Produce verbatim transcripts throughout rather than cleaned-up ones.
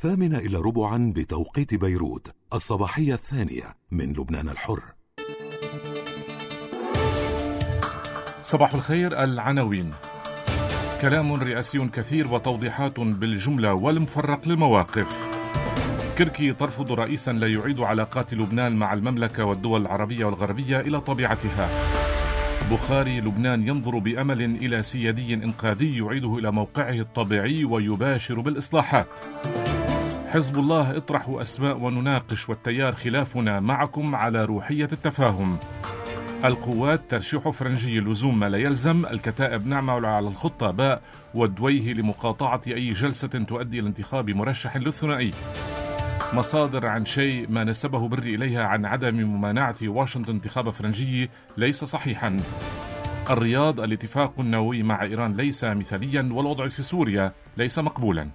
الثامنة إلى ربعا بتوقيت بيروت، الصباحية الثانية من لبنان الحر. صباح الخير. العناوين: كلام رئاسي كثير وتوضيحات بالجملة والمفرق للمواقف. كركي ترفض رئيسا لا يعيد علاقات لبنان مع المملكة والدول العربية والغربية إلى طبيعتها. بخاري: لبنان ينظر بأمل إلى سيادي إنقاذي يعيده إلى موقعه الطبيعي ويباشر بالإصلاحات. حزب الله: اطرحوا أسماء ونناقش، والتيار خلافنا معكم على روحية التفاهم. القوات: ترشيح فرنجي لزوم ما لا يلزم، الكتائب نعمل على الخطة باء والدويه لمقاطعة أي جلسة تؤدي إلى انتخاب مرشح للثنائي. مصادر: عن شيء ما نسبه بري إليها عن عدم ممانعة واشنطن انتخاب فرنجي ليس صحيحا. الرياض: الاتفاق النووي مع إيران ليس مثاليا، والوضع في سوريا ليس مقبولا.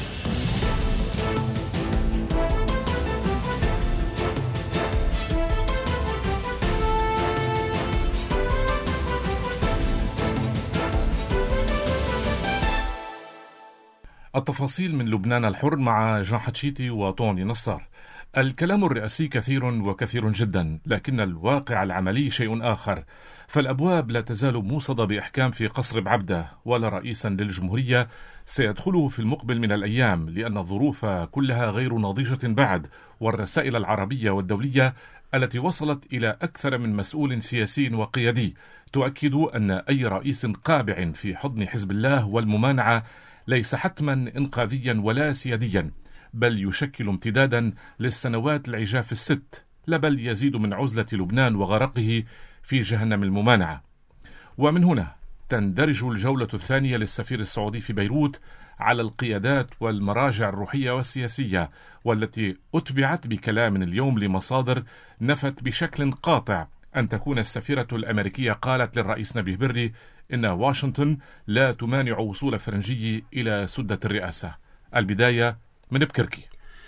التفاصيل من لبنان الحر مع جان حتشيتي وطوني نصار. الكلام الرئاسي كثير وكثير جدا، لكن الواقع العملي شيء آخر. فالأبواب لا تزال موصدة بإحكام في قصر بعبدة، ولا رئيسا للجمهورية سيدخله في المقبل من الأيام، لأن الظروف كلها غير ناضجة بعد، والرسائل العربية والدولية التي وصلت إلى أكثر من مسؤول سياسي وقيادي تؤكد أن أي رئيس قابع في حضن حزب الله والممانعة ليس حتما إنقاذيا ولا سياديا، بل يشكل امتدادا للسنوات العجاف الست، لا بل يزيد من عزلة لبنان وغرقه في جهنم الممانعة. ومن هنا تندرج الجولة الثانية للسفير السعودي في بيروت على القيادات والمراجع الروحية والسياسية، والتي أتبعت بكلام اليوم لمصادر نفت بشكل قاطع أن تكون السفيرة الأمريكية قالت للرئيس نبيه بري إن واشنطن لا تمانع وصول فرنجي إلى سدة الرئاسة. البداية من بكركي.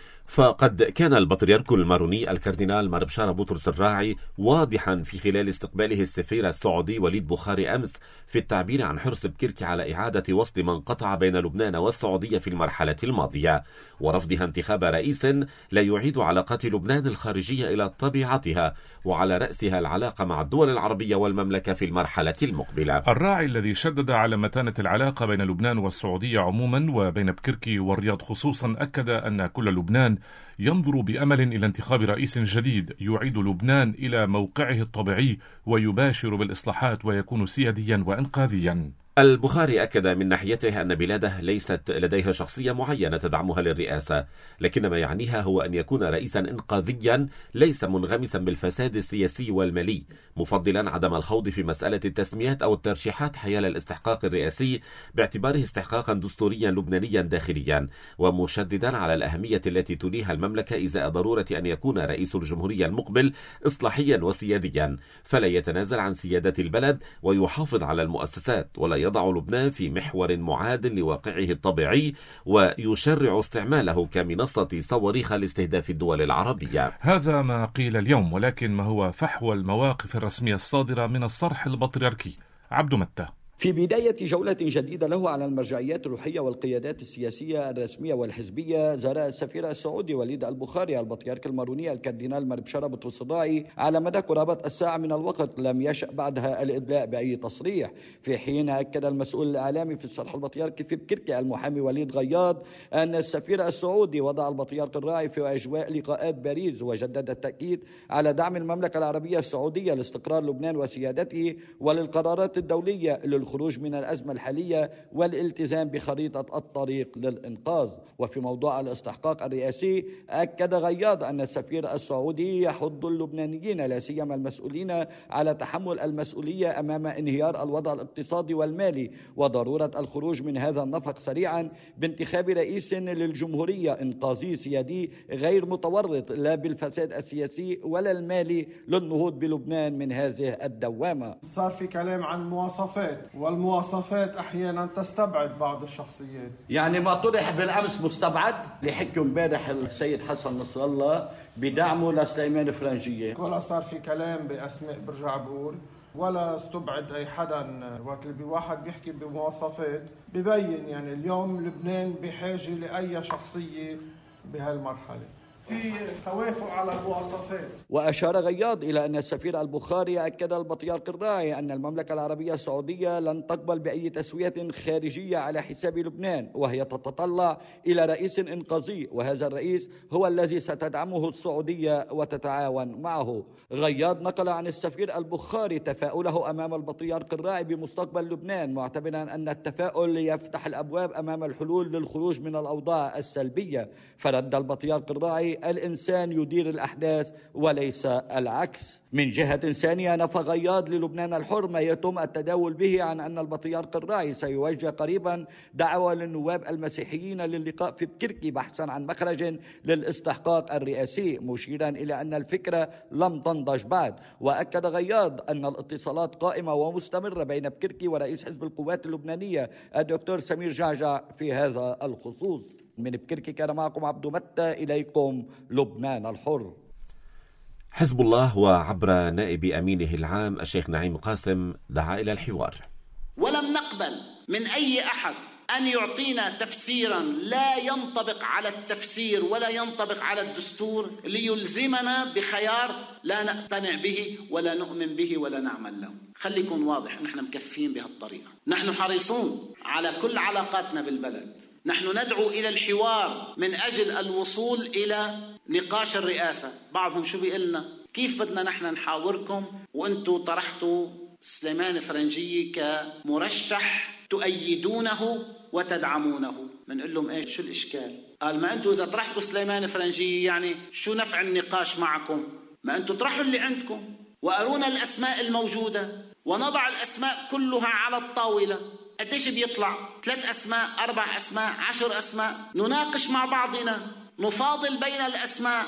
فقد كان البطريرك الماروني الكاردينال مار بشارة بطرس الراعي واضحا في خلال استقباله السفير السعودي وليد بخاري أمس في التعبير عن حرص بكركي على إعادة وصل من قطع بين لبنان والسعودية في المرحلة الماضية، ورفضها انتخاب رئيس لا يعيد علاقات لبنان الخارجية إلى طبيعتها، وعلى رأسها العلاقة مع الدول العربية والمملكة في المرحلة المقبلة. الراعي الذي شدد على متانة العلاقة بين لبنان والسعودية عموما وبين بكركي والرياض خصوصا أكد أن كل لبنان ينظر بأمل إلى انتخاب رئيس جديد يعيد لبنان إلى موقعه الطبيعي ويباشر بالإصلاحات ويكون سياديا وإنقاذيا. البخاري أكد من ناحيته أن بلاده ليست لديها شخصية معينة تدعمها للرئاسة، لكن ما يعنيها هو أن يكون رئيسا إنقاذيا ليس منغمسا بالفساد السياسي والمالي، مفضلا عدم الخوض في مسألة التسميات أو الترشيحات حيال الاستحقاق الرئاسي باعتباره استحقاقا دستوريا لبنانيا داخليا، ومشددا على الأهمية التي تليها المملكة إزاء ضرورة أن يكون رئيس الجمهورية المقبل إصلاحيا وسياديا، فلا يتنازل عن سيادة البلد ويحافظ على المؤسسات، ولا يضع لبنان في محور معاد لواقعه الطبيعي ويشرع استعماله كمنصة صواريخ لاستهداف الدول العربية. هذا ما قيل اليوم، ولكن ما هو فحوى المواقف الرسمية الصادرة من الصرح البطريركي؟ عبد متى. في بداية جولة جديدة له على المرجعيات الروحية والقيادات السياسية الرسمية والحزبية، زار السفير السعودي وليد البخاري البطريرك الماروني الكاردينال مار بشارة بطرس الراعي على مدى قرابة الساعة من الوقت لم يشأ بعدها الإدلاء بأي تصريح، في حين أكد المسؤول الإعلامي في الصرح البطريركي في بكركي المحامي وليد غياض أن السفير السعودي وضع البطريرك الراعي في أجواء لقاءات باريس، وجدد التأكيد على دعم المملكة العربية السعودية لاستقرار لبنان وسيادته وللقرارات الدولية الخروج من الأزمة الحالية والالتزام بخريطة الطريق للإنقاذ. وفي موضوع الاستحقاق الرئاسي أكد غياض أن السفير السعودي يحض اللبنانيين لا سيما المسؤولين على تحمل المسؤولية أمام انهيار الوضع الاقتصادي والمالي، وضرورة الخروج من هذا النفق سريعا بانتخاب رئيس للجمهورية إنقاذي سيادي غير متورط لا بالفساد السياسي ولا المالي للنهوض بلبنان من هذه الدوامة. صار في كلام عن مواصفات، والمواصفات أحيانا تستبعد بعض الشخصيات، يعني ما طرح بالأمس مستبعد لحكم امبارح السيد حسن نصر الله بدعمه لسليمان فرنجية، ولا صار في كلام بأسماء برجع بقول، ولا استبعد أي حدا. وقت اللي واحد بيحكي بمواصفات ببين يعني اليوم لبنان بحاجة لأي شخصية بهالمرحلة. في توافق على المواصفات. وأشار غياض إلى أن السفير البخاري أكد البطريرك الراعي أن المملكة العربية السعودية لن تقبل بأي تسوية خارجية على حساب لبنان، وهي تتطلع إلى رئيس إنقاذي، وهذا الرئيس هو الذي ستدعمه السعودية وتتعاون معه. غياض نقل عن السفير البخاري تفاؤله أمام البطريرك الراعي بمستقبل لبنان، معتبرا أن التفاؤل يفتح الأبواب أمام الحلول للخروج من الأوضاع السلبية. فرد البطريرك الراعي: الإنسان يدير الأحداث وليس العكس. من جهة ثانية نفى غياض للبنان الحر ما يتم التداول به عن أن البطريرك الراعي سيوجه قريبا دعوة للنواب المسيحيين للقاء في بكركي بحثا عن مخرج للاستحقاق الرئاسي، مشيرا إلى أن الفكرة لم تنضج بعد. وأكد غياض أن الاتصالات قائمة ومستمرة بين بكركي ورئيس حزب القوات اللبنانية الدكتور سمير جعجع في هذا الخصوص. من بكركي كان معكم عبدو متى، إليكم لبنان الحر. حزب الله وعبر نائب أمينه العام الشيخ نعيم قاسم دعا إلى الحوار. ولم نقبل من أي أحد أن يعطينا تفسيرا لا ينطبق على التفسير ولا ينطبق على الدستور ليلزمنا بخيار لا نقتنع به ولا نؤمن به ولا نعمل له. خلي يكون واضح، نحن مكفين بهالطريقة، نحن حريصون على كل علاقاتنا بالبلد، نحن ندعو إلى الحوار من أجل الوصول إلى نقاش الرئاسة. بعضهم شو بيقلنا؟ كيف بدنا نحن نحاوركم وأنتوا طرحتوا سليمان فرنجية كمرشح تؤيدونه وتدعمونه؟ منقول لهم إيش شو الإشكال؟ قال: ما أنتوا إذا طرحتوا سليمان فرنجية يعني شو نفع النقاش معكم؟ ما أنتوا طرحوا اللي عندكم وأرونا الأسماء الموجودة ونضع الأسماء كلها على الطاولة. قديش بيطلع؟ ثلاث أسماء، أربع أسماء، عشر أسماء، نناقش مع بعضنا، نفاضل بين الأسماء.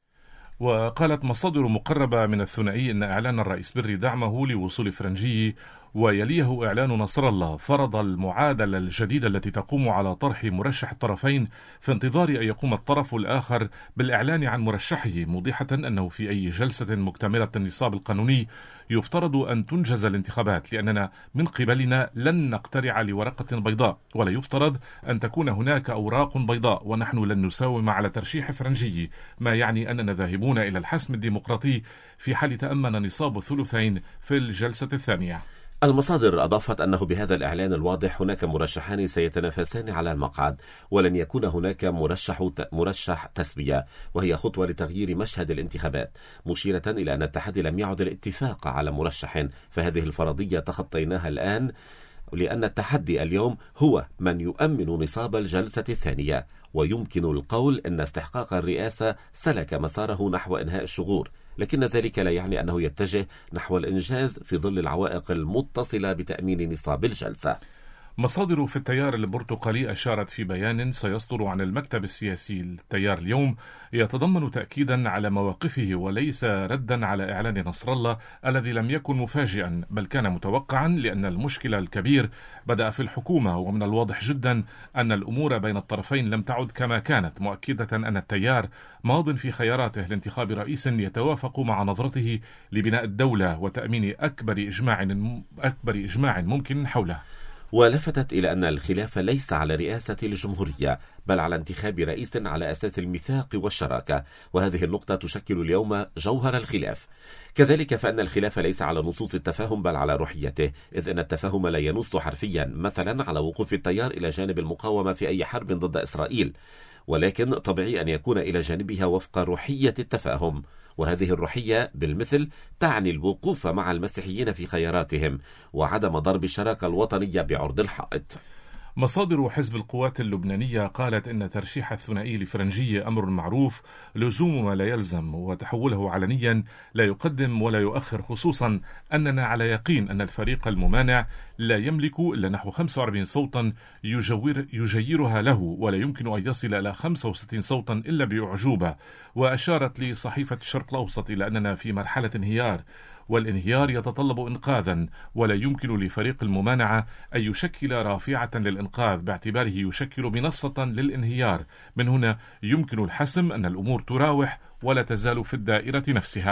وقالت مصادر مقربة من الثنائي أن إعلان الرئيس بري دعمه لوصول فرنجي ويليه إعلان نصر الله فرض المعادلة الجديدة التي تقوم على طرح مرشح الطرفين في انتظار أن يقوم الطرف الآخر بالإعلان عن مرشحه، موضحة أنه في أي جلسة مكتملة النصاب القانوني يفترض أن تنجز الانتخابات، لأننا من قبلنا لن نقترع لورقة بيضاء، ولا يفترض أن تكون هناك أوراق بيضاء، ونحن لن نساوم على ترشيح فرنجي، ما يعني أننا ذاهبون إلى الحسم الديمقراطي في حال تأمن نصاب الثلثين في الجلسة الثانية. المصادر أضافت أنه بهذا الإعلان الواضح هناك مرشحان سيتنافسان على المقعد، ولن يكون هناك مرشح مرشح تسوية، وهي خطوة لتغيير مشهد الانتخابات، مشيرة إلى أن الاتحاد لم يعد الاتفاق على مرشح، فهذه الفرضية تخطيناها الآن، لأن التحدي اليوم هو من يؤمن نصاب الجلسة الثانية. ويمكن القول أن استحقاق الرئاسة سلك مساره نحو إنهاء الشغور، لكن ذلك لا يعني أنه يتجه نحو الإنجاز في ظل العوائق المتصلة بتأمين نصاب الجلسة. مصادر في التيار البرتقالي أشارت في بيان سيصدر عن المكتب السياسي التيار اليوم يتضمن تأكيدا على مواقفه وليس ردا على إعلان نصر الله الذي لم يكن مفاجئا بل كان متوقعا، لأن المشكلة الكبير بدأ في الحكومة، ومن الواضح جدا أن الأمور بين الطرفين لم تعد كما كانت، مؤكدة أن التيار ماض في خياراته لانتخاب رئيس يتوافق مع نظرته لبناء الدولة وتأمين أكبر إجماع أكبر إجماع ممكن حوله. ولفتت إلى أن الخلاف ليس على رئاسة الجمهورية بل على انتخاب رئيس على أساس الميثاق والشراكة، وهذه النقطة تشكل اليوم جوهر الخلاف. كذلك فإن الخلاف ليس على نصوص التفاهم بل على روحيته، إذ أن التفاهم لا ينص حرفيا مثلا على وقوف التيار إلى جانب المقاومة في أي حرب ضد إسرائيل، ولكن طبيعي أن يكون إلى جانبها وفق روحية التفاهم، وهذه الروحية بالمثل تعني الوقوف مع المسيحيين في خياراتهم وعدم ضرب الشراكة الوطنية بعرض الحائط. مصادر حزب القوات اللبنانية قالت إن ترشيح الثنائي لفرنجية أمر معروف لزوم ما لا يلزم، وتحوله علنيا لا يقدم ولا يؤخر، خصوصا أننا على يقين أن الفريق الممانع لا يملك إلا نحو خمسة وأربعين صوتا يجور يجيرها له، ولا يمكن أن يصل إلى خمسة وستين صوتا إلا بأعجوبة. وأشارت لصحيفة الشرق الأوسط إلى أننا في مرحلة انهيار، والانهيار يتطلب إنقاذا، ولا يمكن لفريق الممانعة أن يشكل رافعة للإنقاذ باعتباره يشكل منصة للانهيار. من هنا يمكن الحسم أن الأمور تراوح ولا تزال في الدائرة نفسها.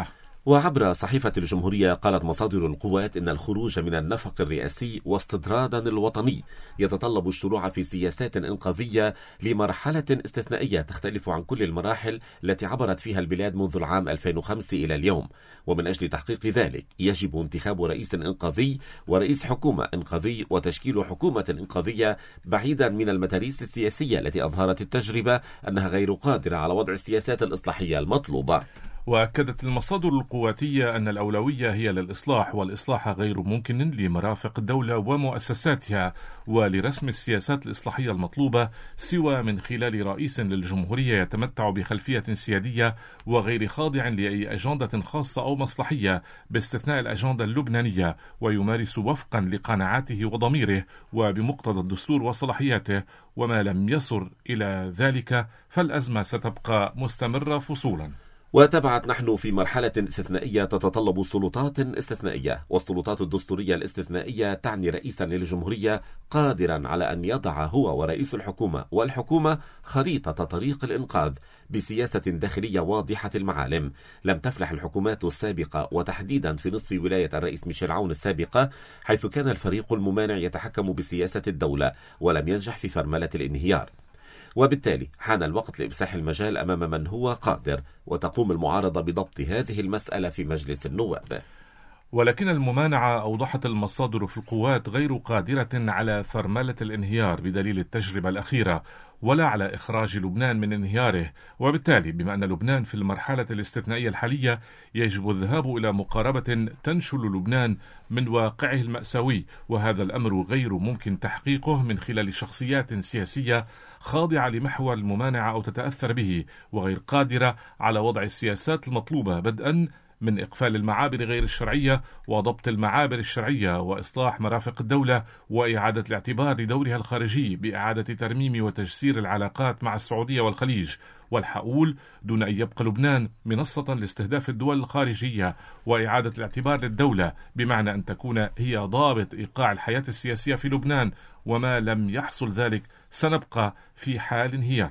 وعبر صحيفة الجمهورية قالت مصادر القوات إن الخروج من النفق الرئاسي واستطرادا الوطني يتطلب الشروع في سياسات إنقاذية لمرحلة استثنائية تختلف عن كل المراحل التي عبرت فيها البلاد منذ العام ألفين وخمسة إلى اليوم. ومن أجل تحقيق ذلك يجب انتخاب رئيس إنقاذي ورئيس حكومة إنقاذي وتشكيل حكومة إنقاذية بعيدا من المتاريس السياسية التي أظهرت التجربة أنها غير قادرة على وضع السياسات الإصلاحية المطلوبة. وأكدت المصادر القواتية أن الأولوية هي للإصلاح، والإصلاح غير ممكن لمرافق الدولة ومؤسساتها ولرسم السياسات الإصلاحية المطلوبة سوى من خلال رئيس للجمهورية يتمتع بخلفية سيادية وغير خاضع لأي أجندة خاصة أو مصلحية باستثناء الأجندة اللبنانية، ويمارس وفقا لقناعاته وضميره وبمقتضى الدستور وصلاحياته، وما لم يصل إلى ذلك فالأزمة ستبقى مستمرة فصولا. وتبعت نحن في مرحلة استثنائية تتطلب سلطات استثنائية، والسلطات الدستورية الاستثنائية تعني رئيسا للجمهورية قادرا على أن يضع هو ورئيس الحكومة والحكومة خريطة طريق الإنقاذ بسياسة داخلية واضحة المعالم. لم تفلح الحكومات السابقة وتحديدا في نصف ولاية الرئيس ميشيل عون السابقة، حيث كان الفريق الممانع يتحكم بسياسة الدولة ولم ينجح في فرملة الانهيار. وبالتالي حان الوقت لإفساح المجال أمام من هو قادر، وتقوم المعارضة بضبط هذه المسألة في مجلس النواب. ولكن الممانعة أوضحت المصادر في القوات غير قادرة على فرملة الانهيار بدليل التجربة الأخيرة، ولا على إخراج لبنان من انهياره. وبالتالي بما أن لبنان في المرحلة الاستثنائية الحالية يجب الذهاب إلى مقاربة تنشل لبنان من واقعه المأساوي، وهذا الأمر غير ممكن تحقيقه من خلال شخصيات سياسية خاضعة لمحور الممانعة أو تتأثر به، وغير قادرة على وضع السياسات المطلوبة، بدءا من إقفال المعابر غير الشرعية وضبط المعابر الشرعية وإصلاح مرافق الدولة وإعادة الاعتبار لدورها الخارجي بإعادة ترميم وتجسير العلاقات مع السعودية والخليج والحقول، دون أن يبقى لبنان منصة لاستهداف الدول الخارجية، وإعادة الاعتبار للدولة بمعنى أن تكون هي ضابط إيقاع الحياة السياسية في لبنان، وما لم يحصل ذلك سنبقى في حال انهيار.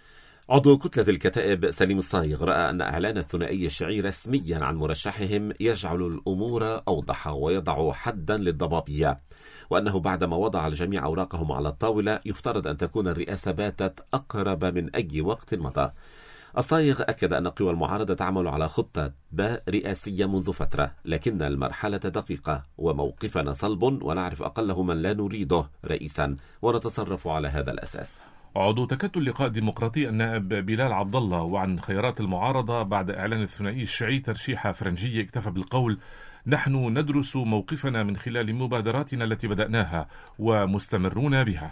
عضو كتلة الكتائب سليم الصايغ رأى أن إعلان الثنائي الشيعي رسميا عن مرشحهم يجعل الأمور أوضح ويضع حدا للضبابية، وأنه بعدما وضع الجميع أوراقهم على الطاولة يفترض أن تكون الرئاسة باتت أقرب من أي وقت مضى. الصايغ أكد أن قوى المعارضة تعمل على خطة باء رئاسية منذ فترة، لكن المرحلة دقيقة وموقفنا صلب ونعرف أقله من لا نريده رئيسا ونتصرف على هذا الأساس. عضو تكتل اللقاء الديمقراطي النائب بلال عبد الله وعن خيارات المعارضة بعد إعلان الثنائي الشيعي ترشيح فرنجية اكتفى بالقول: نحن ندرس موقفنا من خلال مبادراتنا التي بدأناها ومستمرون بها.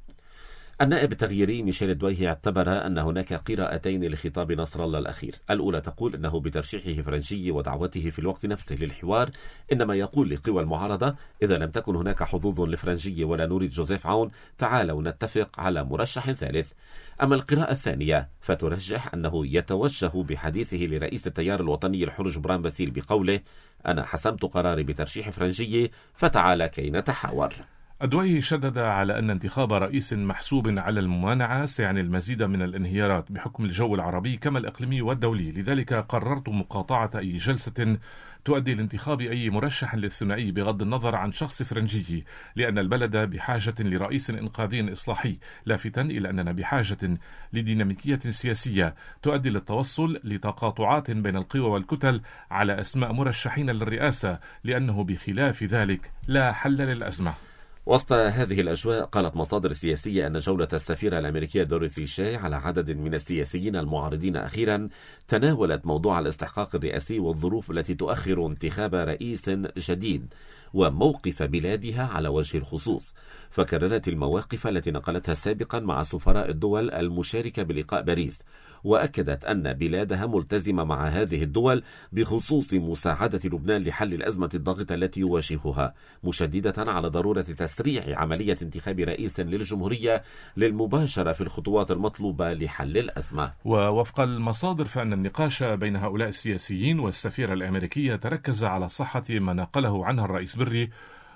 النائب التغييري ميشيل الدويهي اعتبر أن هناك قراءتين لخطاب نصر الله الأخير. الأولى تقول أنه بترشيحه فرنجي ودعوته في الوقت نفسه للحوار إنما يقول لقوى المعارضة: إذا لم تكن هناك حظوظ لفرنجي ولا نريد جوزيف عون تعالوا نتفق على مرشح ثالث. أما القراءة الثانية فترجح أنه يتوجه بحديثه لرئيس التيار الوطني الحر جبران باسيل بقوله: أنا حسمت قراري بترشيح فرنجي فتعال كي نتحاور. الدويهي شدد على أن انتخاب رئيس محسوب على الممانعة سيعني المزيد من الانهيارات بحكم الجو العربي كما الإقليمي والدولي، لذلك قررت مقاطعة أي جلسة تؤدي لانتخاب أي مرشح للثنائي بغض النظر عن شخص فرنجي، لأن البلد بحاجة لرئيس إنقاذي إصلاحي، لافتا إلى أننا بحاجة لديناميكية سياسية تؤدي للتوصل لتقاطعات بين القوى والكتل على أسماء مرشحين للرئاسة، لأنه بخلاف ذلك لا حل للأزمة. وسط هذه الأجواء قالت مصادر سياسية أن جولة السفيرة الأمريكية دوريثي شاي على عدد من السياسيين المعارضين أخيرا تناولت موضوع الاستحقاق الرئاسي والظروف التي تؤخر انتخاب رئيس جديد وموقف بلادها على وجه الخصوص، فكررت المواقف التي نقلتها سابقا مع سفراء الدول المشاركة بلقاء باريس، وأكدت أن بلادها ملتزمة مع هذه الدول بخصوص مساعدة لبنان لحل الأزمة الضاغطة التي يواجهها، مشددة على ضرورة تسريع عملية انتخاب رئيس للجمهورية للمباشرة في الخطوات المطلوبة لحل الأزمة. ووفق المصادر فإن النقاش بين هؤلاء السياسيين والسفيرة الأمريكية تركز على صحة ما نقله عنها الرئيس بري،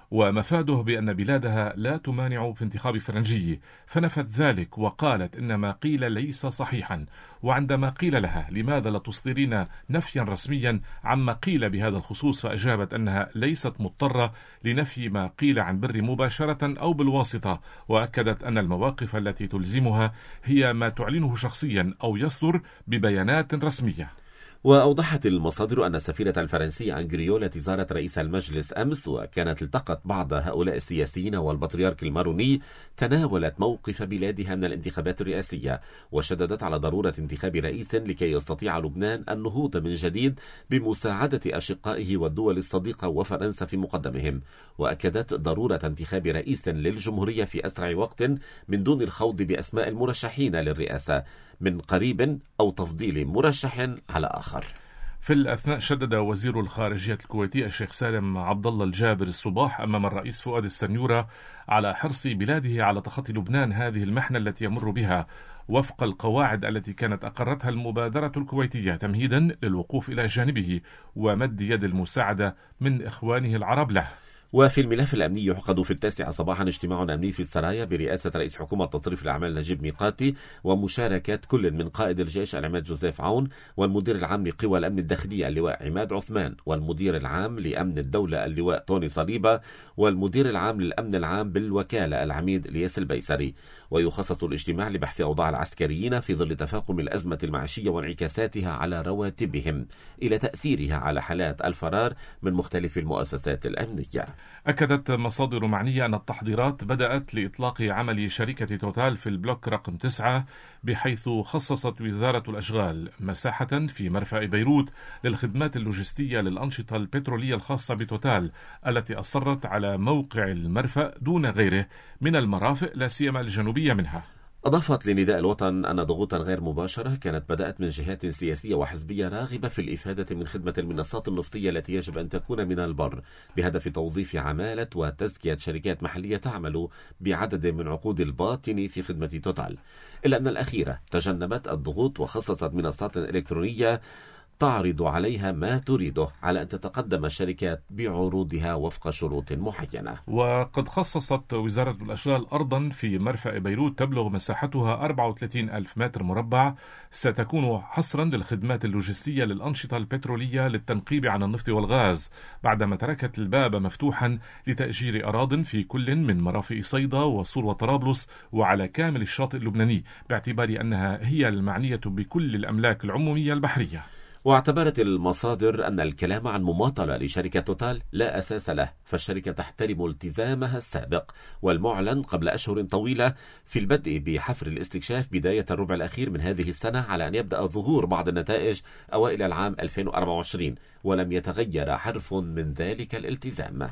ومفاده بأن بلادها لا تمانع في انتخاب فرنجي، فنفت ذلك وقالت إن ما قيل ليس صحيحا. وعندما قيل لها لماذا لا تصدرين نفيا رسميا عما قيل بهذا الخصوص، فأجابت أنها ليست مضطرة لنفي ما قيل عن بر مباشرة أو بالواسطة، وأكدت أن المواقف التي تلزمها هي ما تعلنه شخصيا أو يصدر ببيانات رسمية. وأوضحت المصادر أن السفيرة الفرنسية أنجريو التي زارت رئيس المجلس أمس وكانت التقت بعض هؤلاء السياسيين والبطريرك الماروني تناولت موقف بلادها من الانتخابات الرئاسية، وشددت على ضرورة انتخاب رئيس لكي يستطيع لبنان النهوض من جديد بمساعدة أشقائه والدول الصديقة وفرنسا في مقدمهم. وأكدت ضرورة انتخاب رئيس للجمهورية في أسرع وقت من دون الخوض بأسماء المرشحين للرئاسة من قريب أو تفضيل مرشح على آخر. في الأثناء شدد وزير الخارجية الكويتي الشيخ سالم عبد الله الجابر الصباح أمام الرئيس فؤاد السنيورة على حرص بلاده على تخطي لبنان هذه المحنة التي يمر بها وفق القواعد التي كانت أقرتها المبادرة الكويتية، تمهيدا للوقوف إلى جانبه ومد يد المساعدة من إخوانه العرب له. وفي الملف الأمني يعقد في التاسعة صباحا اجتماع أمني في السرايا برئاسة رئيس حكومة تصريف الأعمال نجيب ميقاتي ومشاركة كل من قائد الجيش العماد جوزيف عون والمدير العام لقوى الأمن الداخلية اللواء عماد عثمان والمدير العام لأمن الدولة اللواء توني صليبة والمدير العام للأمن العام بالوكالة العميد الياس البيسري. ويخصص الاجتماع لبحث أوضاع العسكريين في ظل تفاقم الأزمة المعيشية وانعكاساتها على رواتبهم إلى تأثيرها على حالات الفرار من مختلف المؤسسات الأمنية. أكدت مصادر معنية أن التحضيرات بدأت لإطلاق عمل شركة توتال في البلوك رقم تسعة، بحيث خصصت وزارة الأشغال مساحة في مرفأ بيروت للخدمات اللوجستية للأنشطة البترولية الخاصة بتوتال التي أصرت على موقع المرفأ دون غيره من المرافق لا سيما الجنوبية منها. أضافت لنداء الوطن أن ضغوطا غير مباشرة كانت بدأت من جهات سياسية وحزبية راغبة في الإفادة من خدمة المنصات النفطية التي يجب أن تكون من البر بهدف توظيف عمالة وتزكية شركات محلية تعمل بعدد من عقود الباطن في خدمة توتال، إلا أن الأخيرة تجنبت الضغوط وخصصت منصات إلكترونية تعرض عليها ما تريده على أن تتقدم الشركات بعروضها وفق شروط معينة. وقد خصصت وزارة الأشغال أرضا في مرفأ بيروت تبلغ مساحتها أربعة وثلاثين ألف متر مربع، ستكون حصرا للخدمات اللوجستية للأنشطة البترولية للتنقيب عن النفط والغاز، بعدما تركت الباب مفتوحا لتأجير أراضٍ في كل من مرافق صيدا وصور وطرابلس وعلى كامل الشاطئ اللبناني، باعتبار أنها هي المعنية بكل الأملاك العمومية البحرية. واعتبرت المصادر أن الكلام عن مماطلة لشركة توتال لا أساس له، فالشركة تحترم التزامها السابق والمعلن قبل أشهر طويلة في البدء بحفر الاستكشاف بداية الربع الأخير من هذه السنة على أن يبدأ ظهور بعض النتائج أوائل العام ألفين وأربعة وعشرين، ولم يتغير حرف من ذلك الالتزام.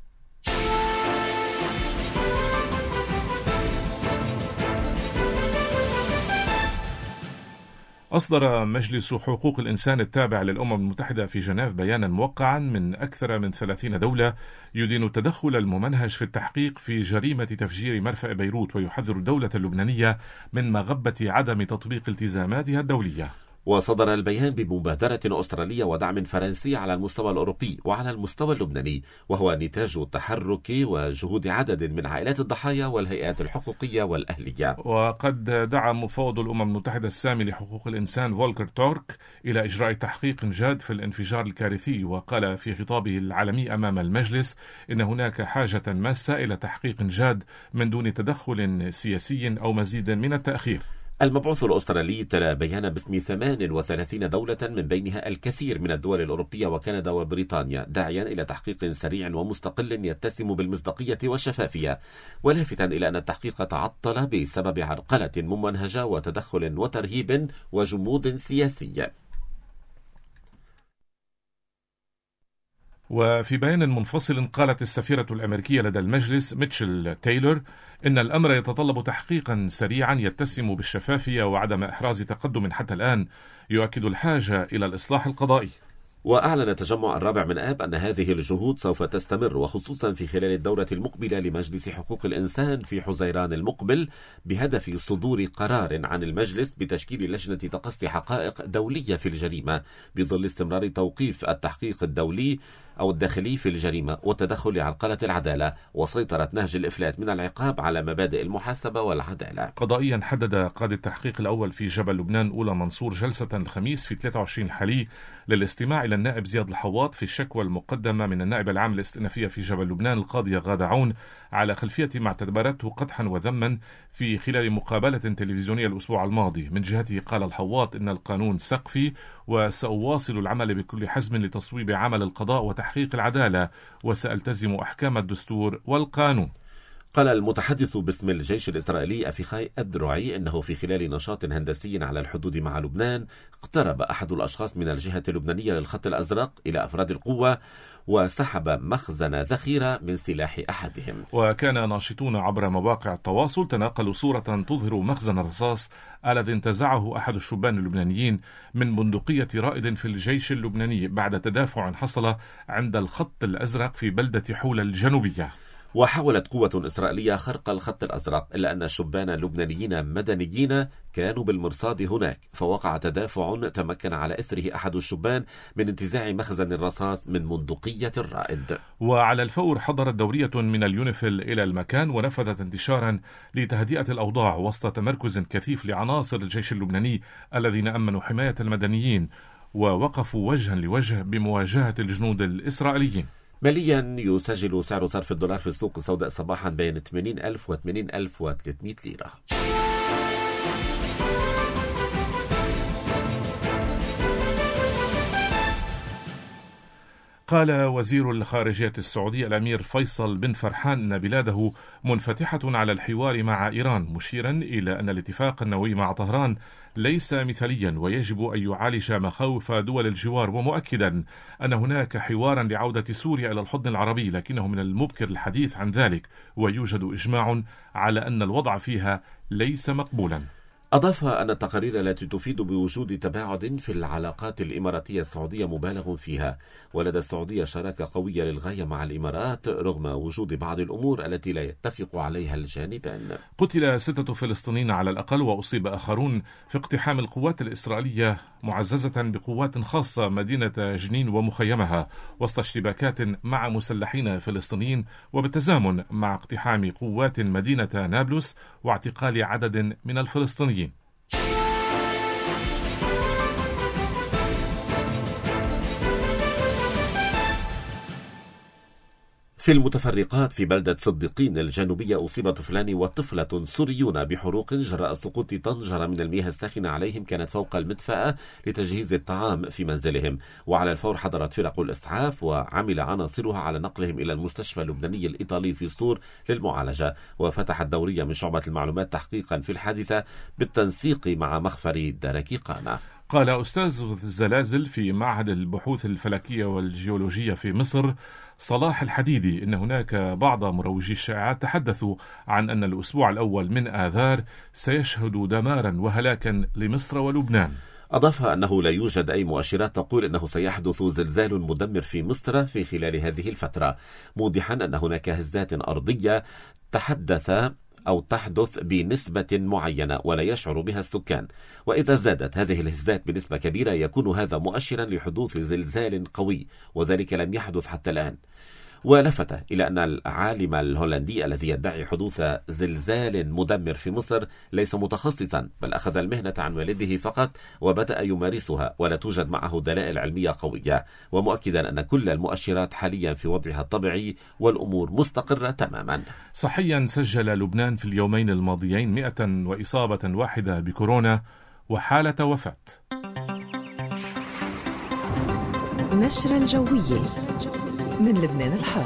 أصدر مجلس حقوق الإنسان التابع للأمم المتحدة في جنيف بيانا موقعا من أكثر من ثلاثين دولة يدين التدخل الممنهج في التحقيق في جريمة تفجير مرفأ بيروت، ويحذر الدولة اللبنانية من مغبة عدم تطبيق التزاماتها الدولية. وصدر البيان بمبادرة أسترالية ودعم فرنسي على المستوى الأوروبي وعلى المستوى اللبناني، وهو نتاج التحرك وجهود عدد من عائلات الضحايا والهيئات الحقوقية والأهلية. وقد دعا مفوض الأمم المتحدة السامي لحقوق الإنسان فولكر تورك إلى إجراء تحقيق جاد في الانفجار الكارثي، وقال في خطابه العالمي أمام المجلس إن هناك حاجة ماسة إلى تحقيق جاد من دون تدخل سياسي أو مزيد من التأخير. المبعوث الأسترالي تلا بيانا باسم ثمان وثلاثين دولة من بينها الكثير من الدول الأوروبية وكندا وبريطانيا، داعيا إلى تحقيق سريع ومستقل يتسم بالمصداقية والشفافية، ولافتا إلى أن التحقيق تعطل بسبب عرقلة ممنهجة وتدخل وترهيب وجمود سياسي. وفي بيان منفصل قالت السفيرة الأمريكية لدى المجلس ميتشل تايلور إن الأمر يتطلب تحقيقا سريعا يتسم بالشفافية وعدم إحراز تقدم حتى الآن يؤكد الحاجة إلى الإصلاح القضائي. وأعلن التجمع الرابع من آب أن هذه الجهود سوف تستمر، وخصوصا في خلال الدورة المقبلة لمجلس حقوق الإنسان في حزيران المقبل، بهدف صدور قرار عن المجلس بتشكيل لجنة تقصي حقائق دولية في الجريمة، بظل استمرار توقيف التحقيق الدولي أو الداخلي في الجريمة والتدخل لعرقلة العدالة وسيطرة نهج الإفلات من العقاب على مبادئ المحاسبة والعدالة. قضائيا حدد قاضي التحقيق الأول في جبل لبنان أولى منصور جلسة الخميس في ثلاثة وعشرين حلي للاستماع إلى النائب زياد الحواط في الشكوى المقدمة من النائب العام الاستئنافية في جبل لبنان القاضية غادة عون على خلفية ما اعتبرته قدحا وذما في خلال مقابلة تلفزيونية الأسبوع الماضي. من جهته قال الحواط إن القانون سقفي وسأواصل العمل بكل حزم لتصويب عمل القضاء وتحقيق العدالة وسألتزم أحكام الدستور والقانون. قال المتحدث باسم الجيش الإسرائيلي أفيخاي الدروعي إنه في خلال نشاط هندسي على الحدود مع لبنان اقترب أحد الأشخاص من الجهة اللبنانية للخط الأزرق إلى أفراد القوة وسحب مخزن ذخيرة من سلاح أحدهم. وكان ناشطون عبر مواقع التواصل تناقلوا صورة تظهر مخزن الرصاص الذي انتزعه أحد الشبان اللبنانيين من بندقية رائد في الجيش اللبناني بعد تدافع حصل عند الخط الأزرق في بلدة حولة الجنوبية. وحاولت قوة إسرائيلية خرق الخط الأزرق إلا أن الشبان اللبنانيين مدنيين كانوا بالمرصاد هناك، فوقع تدافع تمكن على إثره أحد الشبان من انتزاع مخزن الرصاص من بندقية الرائد. وعلى الفور حضرت دورية من اليونيفيل إلى المكان ونفذت انتشارا لتهدئة الأوضاع وسط تمركز كثيف لعناصر الجيش اللبناني الذين أمنوا حماية المدنيين ووقفوا وجها لوجه بمواجهة الجنود الإسرائيليين. ماليا يسجل سعر صرف الدولار في السوق السوداء صباحا بين ثمانين ألف و ثمانين ألف وثلاثمئة ليرة. قال وزير الخارجية السعودي الأمير فيصل بن فرحان أن بلاده منفتحة على الحوار مع إيران، مشيرا إلى أن الاتفاق النووي مع طهران ليس مثاليا ويجب أن يعالج مخاوف دول الجوار، ومؤكدا أن هناك حوارا لعودة سوريا إلى الحضن العربي لكنه من المبكر الحديث عن ذلك ويوجد إجماع على أن الوضع فيها ليس مقبولا. أضاف أن التقارير التي تفيد بوجود تباعد في العلاقات الإماراتية السعودية مبالغ فيها، ولدى السعودية شراكة قوية للغاية مع الإمارات رغم وجود بعض الأمور التي لا يتفق عليها الجانبان. قتل ستة فلسطينيين على الأقل وأصيب آخرون في اقتحام القوات الإسرائيلية معززة بقوات خاصة مدينة جنين ومخيمها وسط اشتباكات مع مسلحين فلسطينيين وبالتزامن مع اقتحام قوات مدينة نابلس واعتقال عدد من الفلسطينيين. في المتفرقات في بلدة صديقين الجنوبية أصيب طفلان وطفلة سوريون بحروق جراء سقوط طنجرة من المياه الساخنة عليهم كانت فوق المدفأة لتجهيز الطعام في منزلهم، وعلى الفور حضرت فرق الإسعاف وعمل عناصرها على نقلهم إلى المستشفى اللبناني الإيطالي في سور للمعالجة. وفتحت دورية من شعبة المعلومات تحقيقا في الحادثة بالتنسيق مع مخفر داركيقانا. قال أستاذ الزلازل في معهد البحوث الفلكية والجيولوجية في مصر صلاح الحديدي إن هناك بعض مروجي الشائعات تحدثوا عن أن الأسبوع الأول من آذار سيشهد دمارا وهلاكا لمصر ولبنان. أضاف أنه لا يوجد أي مؤشرات تقول أنه سيحدث زلزال مدمر في مصر في خلال هذه الفترة، موضحا أن هناك هزات أرضية تحدث أو تحدث بنسبة معينة ولا يشعر بها السكان، وإذا زادت هذه الهزات بنسبة كبيرة يكون هذا مؤشرا لحدوث زلزال قوي، وذلك لم يحدث حتى الآن. ولفت إلى أن العالم الهولندي الذي يدعي حدوث زلزال مدمر في مصر ليس متخصصا، بل أخذ المهنة عن والده فقط وبدأ يمارسها ولا توجد معه دلائل علمية قوية، ومؤكدا أن كل المؤشرات حاليا في وضعها الطبيعي والأمور مستقرة تماما. صحيا سجل لبنان في اليومين الماضيين مئة وإصابة واحدة بكورونا وحالة وفاة. نشرة الجوية من لبنان الحر.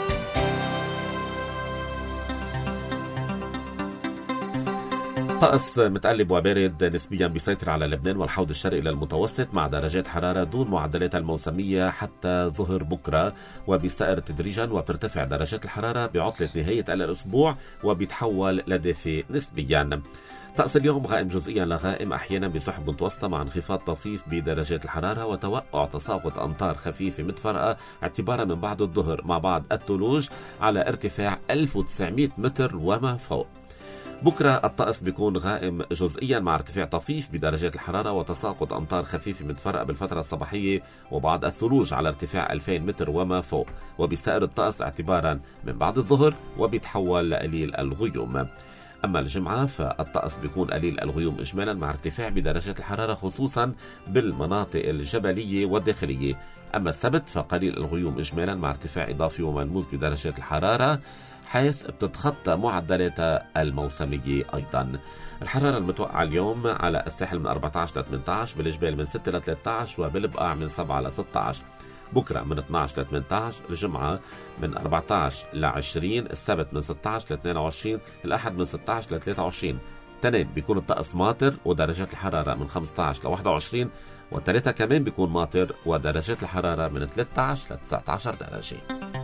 طقس متقلب وبارد نسبيا بيسيطر على لبنان والحوض الشرقي للمتوسط مع درجات حرارة دون معدلات الموسمية حتى ظهر بكرة، وبيستقر تدريجا وبترتفع درجات الحرارة بعطلة نهاية الأسبوع وبيتحول لدافئ نسبيا. طقس اليوم غائم جزئيا لغائم أحيانا بسحب متوسطة مع انخفاض طفيف بدرجات الحرارة وتوقع تساقط أمطار خفيفة متفرقة اعتبارا من بعد الظهر مع بعض الثلوج على ارتفاع ألف وتسعمئة متر وما فوق. بكرة الطقس بيكون غائم جزئيا مع ارتفاع طفيف بدرجات الحرارة وتساقط أمطار خفيفة متفرقة بالفترة الصباحية وبعد الثلوج على ارتفاع ألفين متر وما فوق، وبيستقر الطقس اعتبارا من بعد الظهر وبيتحول لقليل الغيوم. أما الجمعة فالطقس بيكون قليل الغيوم إجمالا مع ارتفاع بدرجات الحرارة خصوصا بالمناطق الجبلية والداخلية. أما السبت فقليل الغيوم إجمالا مع ارتفاع إضافي وملموس بدرجات الحرارة حيث بتتخطى معدلاتها الموسمية أيضا. الحرارة المتوقعة اليوم على الساحل من أربعة عشر ل ثمانية عشر، بالجبال من ستة ل ثلاثة عشر، وبالبقاع من سبعة ل ستة عشر. بكرة من اثني عشر ل ثمانية عشر، الجمعة من أربعة عشر ل عشرين، السبت من ستة عشر ل اثنين وعشرين، الأحد من ستة عشر ل ثلاثة وعشرين. تنين بيكون الطقس ماطر ودرجات الحرارة من خمسة عشر ل واحد وعشرين، والثلاثة كمان بيكون ماطر ودرجات الحرارة من ثلاثة عشر ل تسعة عشر درجة.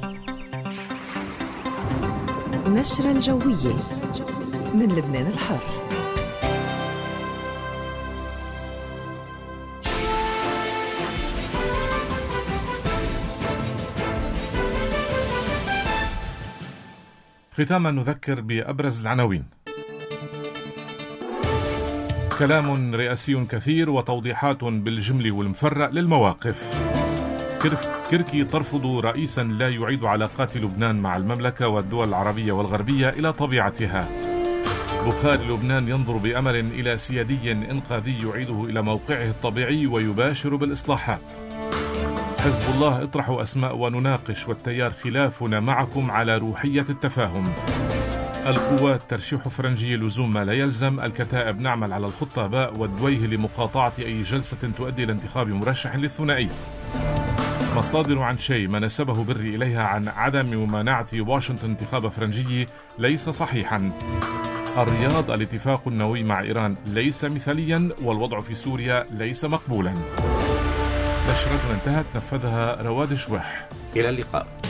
نشرة الجوية من لبنان الحر. ختاما نذكر بأبرز العناوين. كلام رئاسي كثير وتوضيحات بالجمل والمفرق للمواقف. كركي ترفض رئيسا لا يعيد علاقات لبنان مع المملكة والدول العربية والغربية إلى طبيعتها. بخاري لبنان ينظر بأمل إلى سيادي إنقاذي يعيده إلى موقعه الطبيعي ويباشر بالإصلاحات. حزب الله اطرحوا أسماء ونناقش والتيار خلافنا معكم على روحية التفاهم. القوات ترشيح فرنجي لزوم ما لا يلزم. الكتائب نعمل على الخطة باء والدويه لمقاطعة أي جلسة تؤدي إلى انتخاب مرشح للثنائي. مصادر عن شيء ما نسبه بري إليها عن عدم ممانعة واشنطن انتخاب فرنجي ليس صحيحا. الرياض الاتفاق النووي مع إيران ليس مثاليا والوضع في سوريا ليس مقبولا. نشرتنا انتهت، نفذها رواد شوح. إلى اللقاء.